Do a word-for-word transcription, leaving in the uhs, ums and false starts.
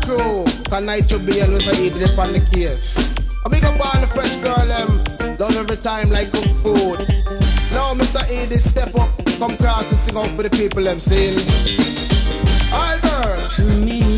crew. Can night you be and we say eat it on the case. I big up all the fresh girl them. Done every time like cook food. Now Mister Edie step up, come cross and sing out for the people them sing. All girls. To me